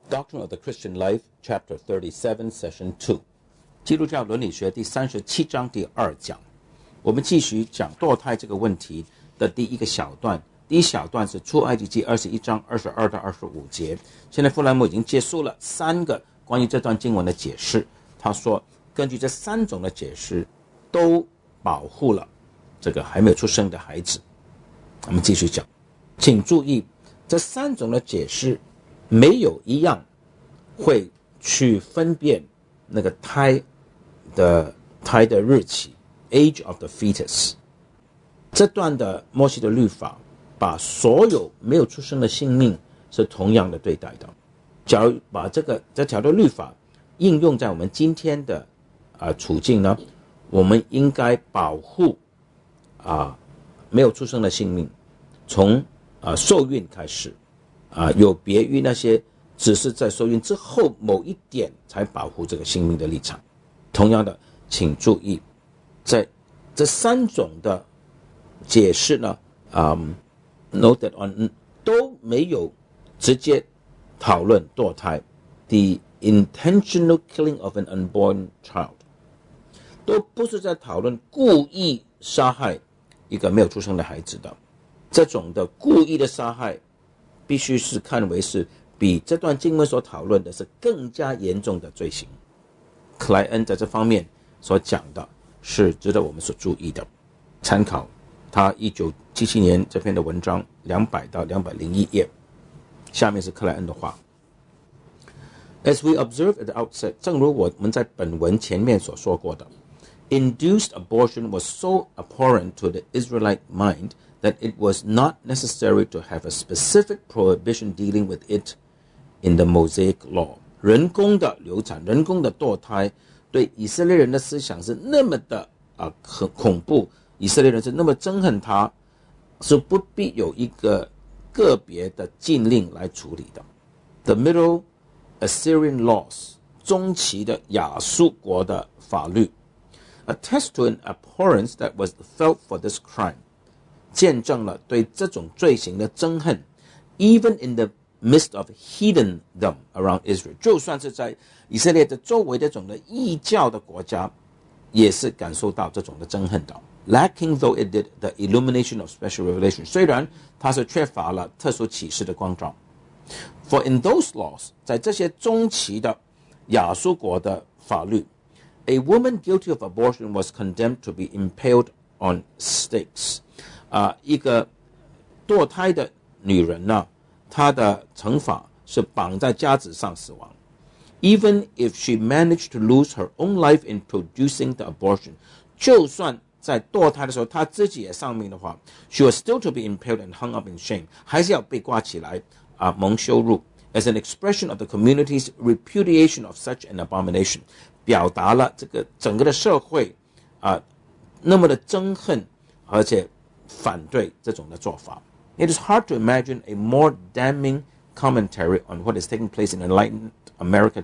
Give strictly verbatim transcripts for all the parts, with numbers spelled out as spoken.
Doctrine of the Christian Life, Chapter thirty-seven, Session two. 基督教伦理学第三十七章第二讲。我们继续讲堕胎这个问题的第一个小段。第一小段是出埃及记二十一章二十二到二十五节。现在富兰姆已经结束了三个关于这段经文的解释。他说，根据这三种的解释，都保护了这个还没有出生的孩子。我们继续讲，请注意，这三种的解释没有一样会去分辨那个胎的胎的日期 age of the fetus。 这段的摩西的律法把所有没有出生的性命是同样的对待的。假如把这个这条的律法应用在我们今天的、呃、处境呢，我们应该保护、呃、没有出生的性命，从、呃、受孕开始、呃、有别于那些只是在受孕之后某一点才保护这个性命的立场。同样的，请注意，在这三种的解释呢、um, noted on 都没有直接讨论堕胎 the intentional killing of an unborn child， 都不是在讨论故意杀害一个没有出生的孩子的。这种的故意的杀害必须是看为是比这段经文所讨论的是更加严重的罪行。克莱恩在这方面所讲的是值得我们所注意的。参考他一九七七年这篇的文章两百到两百零一页。下面是克莱恩的话。As we observed at the outset， 正如我们在本文前面所说过的， induced abortion was so abhorrent to the Israelite mind that it was not necessary to have a specific prohibition dealing with it in the Mosaic law。 人工的流产，人工的堕胎对以色列人的思想是那么的、呃、恐怖，以色列人是那么憎恨它，是不必有一个个别的禁令来处理的。 The Middle Assyrian laws， 中期的亚述国的法律 attest to an abhorrence that was felt for this crime， 见证了对这种罪行的憎恨。 Even in the midst of heathendom around Israel， 就算是在以色列的周围这种的异教的国家，也是感受到这种的憎恨的。 Lacking though it did the illumination of special revelation， 虽然它是缺乏了特殊启示的光照。 For in those laws， 在这些中期的亚述国的法律， a woman guilty of abortion was condemned to be impaled on stakes、呃、一个堕胎的女人呢，她的惩罚是绑在架子上死亡。 Even if she managed to lose her own life in producing the abortion， 就算在堕胎的时候她自己也丧命的话， she was still to be impaled and hung up in shame， 还是要被挂起来、呃、蒙羞辱。 As an expression of the community's repudiation of such an abomination， 表达了这个整个的社会、呃、那么的憎恨而且反对这种的做法。 It is hard to imagine a more damning commentary on what is taking place in enlightened America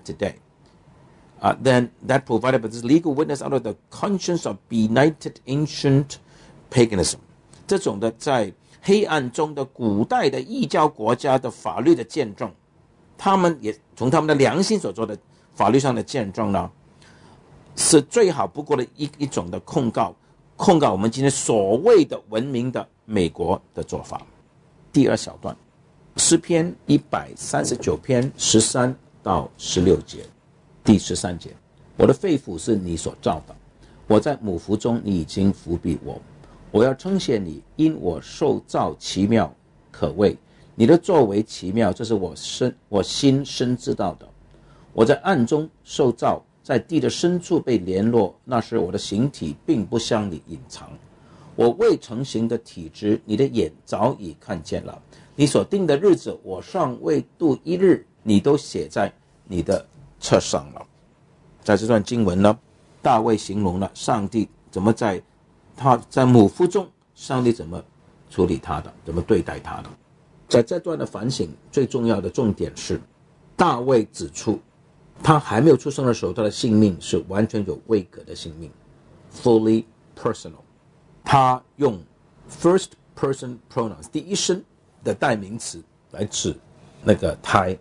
today、uh, than that provided by this legal witness out of the conscience of benighted ancient paganism。 这种的在黑暗中的古代的异教国家的法律的见证，他们也从他们的良心所做的法律上的见证呢，是最好不过的 一, 一种的控告，控告我们今天所谓的文明的美国的做法。第二小段，诗篇一百三十九篇十三到十六节。第十三节，我的肺腑是你所造的，我在母腹中你已经扶庇我，我要称谢你，因我受造奇妙可畏，你的作为奇妙，这是我深我心深知道的。我在暗中受造，在地的深处被联络，那时我的形体并不向你隐藏。我未成形的体质，你的眼早已看见了。你所定的日子，我尚未度一日，你都写在你的册上了。在这段经文呢，大卫形容了上帝怎么在他在母腹中，上帝怎么处理他的，怎么对待他的。在这段的反省，最重要的重点是，大卫指出，他还没有出生的时候，他的性命是完全有位格的性命 ，fully personal。他用 first person pronouns 第一身的代名词来指那个胎，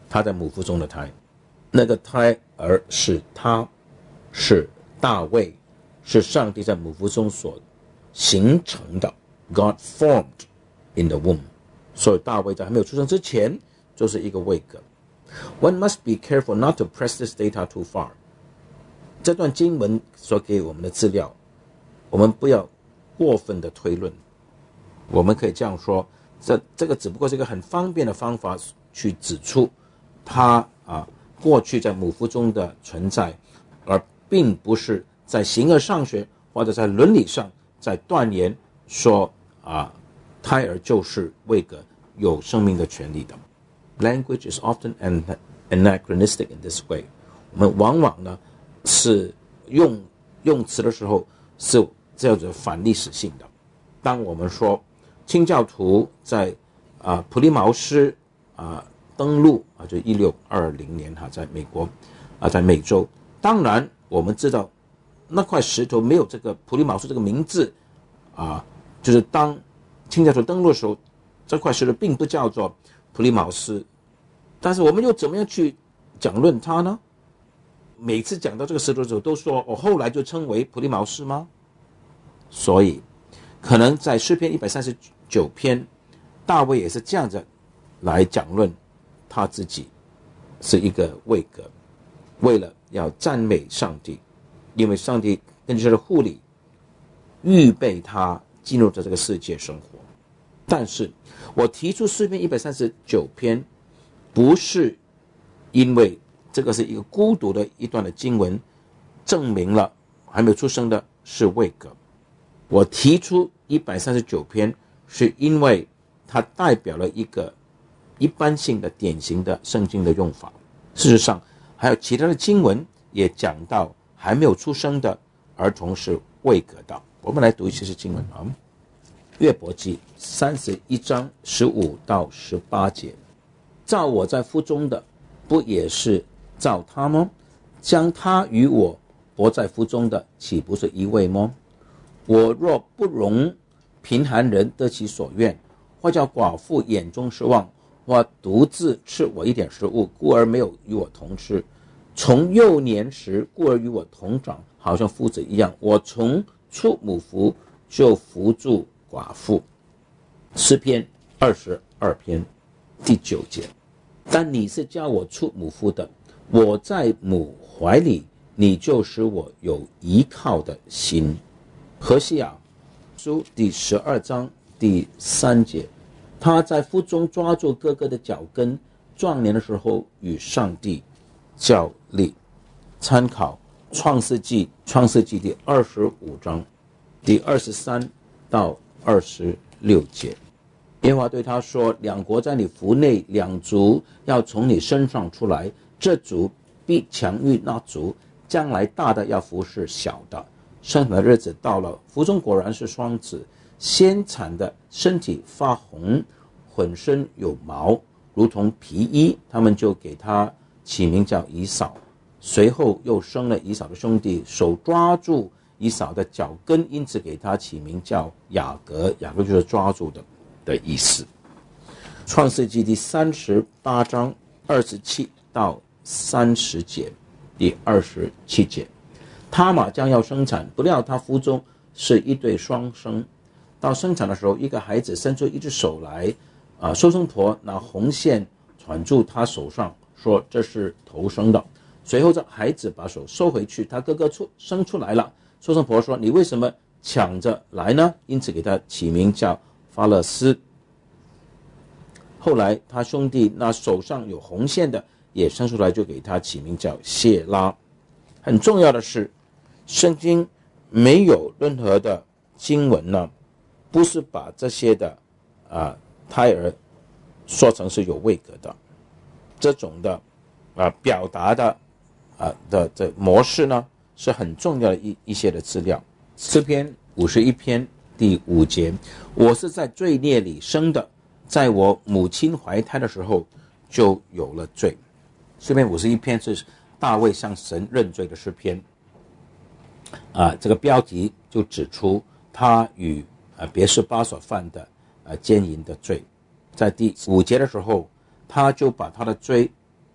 他在母腹中的胎，那个胎儿是他，是大卫，是上帝在母腹中所形成的 God formed in the womb。 所以大卫在还没有出生之前就是一个位格。 One must be careful not to press this data too far。 这段经文所给我们的资料，我们不要过分的推论。我们可以这样说，这这个只不过是一个很方便的方法去指出他啊过去在母腹中的存在，而并不是在形而上学或者在伦理上在断言说啊胎儿就是位格有生命的权利的。 Language is often anachronistic in this way。 我们往往呢是用用词的时候是这样子反历史性的。当我们说清教徒在啊普利茅斯啊登陆啊，就一六二零年哈，在美国啊，在美洲。当然我们知道那块石头没有这个普利茅斯这个名字啊，就是当清教徒登陆的时候，这块石头并不叫做普利茅斯。但是我们又怎么样去讲论它呢？每次讲到这个石头的时候都说哦，后来就称为普利茅斯吗？所以可能在诗篇一百三十九篇，大卫也是这样子来讲论他自己是一个位格，为了要赞美上帝，因为上帝根据他的护理预备他进入到这个世界生活。但是我提出诗篇一百三十九篇不是因为这个是一个孤独的一段的经文证明了还没有出生的是位格。我提出一百三十九篇是因为它代表了一个一般性的典型的圣经的用法。事实上还有其他的经文也讲到还没有出生的儿童是位格的。我们来读一些经文啊。约伯记三十一章十五到十八节，造我在腹中的不也是造他吗？将他与我活在腹中的岂不是一位吗？我若不容贫寒人得其所愿，或叫寡妇眼中失望，或独自吃我一点食物，孤儿没有与我同吃，从幼年时孤儿与我同长，好像父子一样，我从出母腹就扶助寡妇。诗篇二十二篇第九节，但你是叫我出母腹的，我在母怀里，你就使我有依靠的心。何西阿书第十二章第三节，他在腹中抓住哥哥的脚跟，壮年的时候与上帝较力。参考创世纪创世纪第二十五章第二十三到二十六节。耶和华对他说，两国在你腹内，两族要从你身上出来，这族必强于那族，将来大的要服侍小的。生产的日子到了，腹中果然是双子，先产的身体发红，浑身有毛，如同皮衣，他们就给他起名叫以扫。随后又生了以扫的兄弟，手抓住以扫的脚跟，因此给他起名叫雅各。雅各就是抓住的的意思。创世纪第三十八章二十七到三十节，第二十七节，他玛将要生产，不料他腹中是一对双生。到生产的时候，一个孩子伸出一只手来，啊，收生婆拿红线缠住他手上，说这是头生的。随后这孩子把手收回去，他哥哥出生出来了。收生婆说，你为什么抢着来呢？因此给他起名叫法勒斯。后来他兄弟那手上有红线的也生出来，就给他起名叫谢拉。很重要的是，圣经没有任何的经文呢，不是把这些的啊胎儿说成是有位格的。这种的啊表达的啊的的模式呢，是很重要的一一些的资料。诗篇五十一篇第五节，我是在罪孽里生的，在我母亲怀胎的时候就有了罪。诗篇五十一篇是大卫向神认罪的诗篇，啊，这个标题就指出他与啊别是巴所犯的啊奸淫的罪。在第五节的时候，他就把他的罪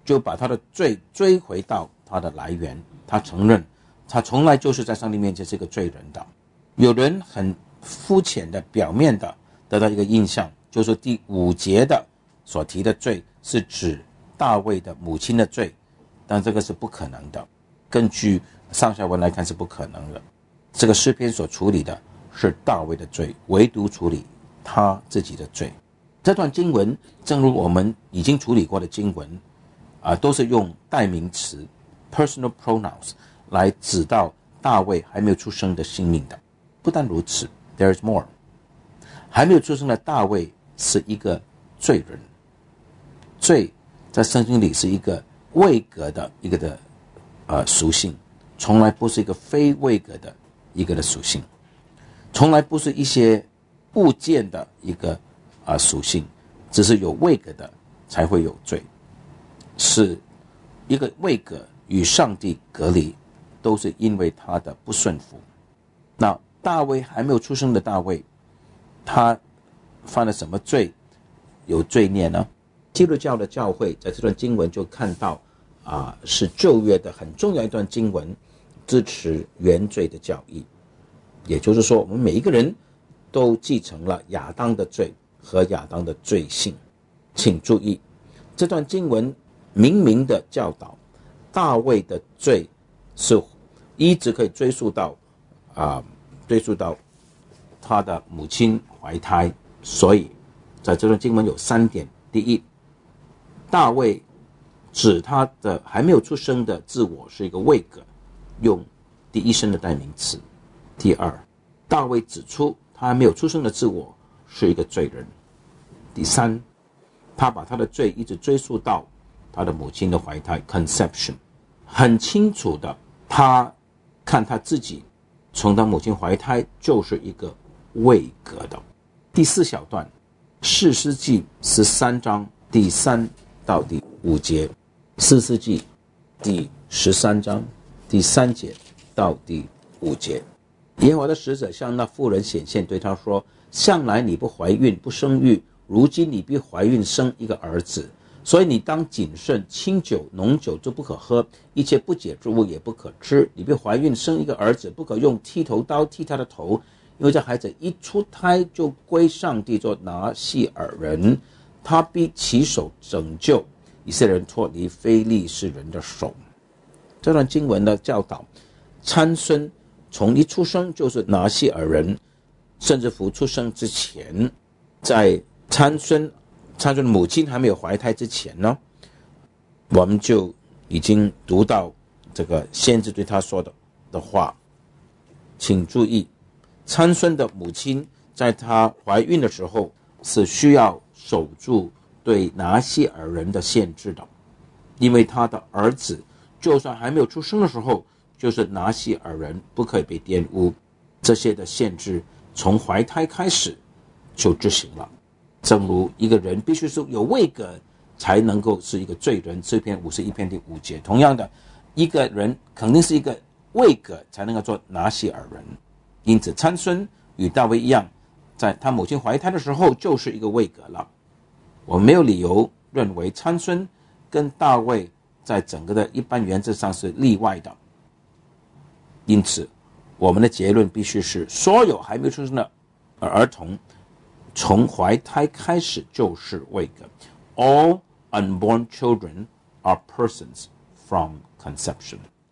就把他的罪追回到他的来源，他承认他从来就是在上帝面前是一个罪人的。有人很肤浅的表面的得到一个印象，就是第五节的所提的罪是指大卫的母亲的罪，但这个是不可能的，根据上下文来看是不可能的。这个诗篇所处理的是大卫的罪，唯独处理他自己的罪。这段经文正如我们已经处理过的经文啊，都是用代名词 personal pronouns 来指到大卫还没有出生的性命的。不但如此， there is more， 还没有出生的大卫是一个罪人。罪在圣经里是一个位格的一个的呃属性，从来不是一个非位格的一个的属性，从来不是一些物件的一个啊、呃、属性，只是有位格的才会有罪，是一个位格与上帝隔离，都是因为他的不顺服。那大卫还没有出生的大卫，他犯了什么罪有罪孽呢？基督教的教会在这段经文就看到啊，是旧约的很重要一段经文，支持原罪的教义。也就是说，我们每一个人都继承了亚当的罪和亚当的罪性。请注意，这段经文明明的教导，大卫的罪是一直可以追溯到啊、呃，追溯到他的母亲怀胎。所以，在这段经文有三点：第一，大卫指他的还没有出生的自我是一个位格，用第一身的代名词。第二，大卫指出他还没有出生的自我是一个罪人。第三，他把他的罪一直追溯到他的母亲的怀胎 conception， 很清楚的，他看他自己从他母亲怀胎就是一个位格的。第四小段，士师记十三章第三到第五节，士师记第十三章第三节到第五节。耶和华的使者向那妇人显现，对他说：向来你不怀孕不生育，如今你必怀孕生一个儿子，所以你当谨慎，清酒浓酒就不可喝，一切不洁之物也不可吃。你必怀孕生一个儿子，不可用剃头刀剃他的头，因为这孩子一出胎就归上帝做拿细耳人，他必起手拯救以色列人脱离非利士人的手。这段经文的教导，参孙从一出生就是拿细耳人，甚至乎出生之前，在参孙参孙的母亲还没有怀胎之前呢，我们就已经读到这个先知对他说的的话。请注意，参孙的母亲在她怀孕的时候是需要守住对拿细耳人的限制的，因为他的儿子就算还没有出生的时候，就是拿细耳人，不可以被玷污。这些的限制从怀胎开始就执行了。正如一个人必须是有位格才能够是一个罪人，诗篇五十一篇第五节。同样的，一个人肯定是一个位格才能够做拿细耳人。因此参孙与大卫一样，在他母亲怀胎的时候就是一个位格了。我们没有理由认为参孙跟大卫在整个的一般原则上是例外的。因此我们的结论必须是，所有还没有出生的儿童从怀胎开始就是位格。 All unborn children are persons from conception.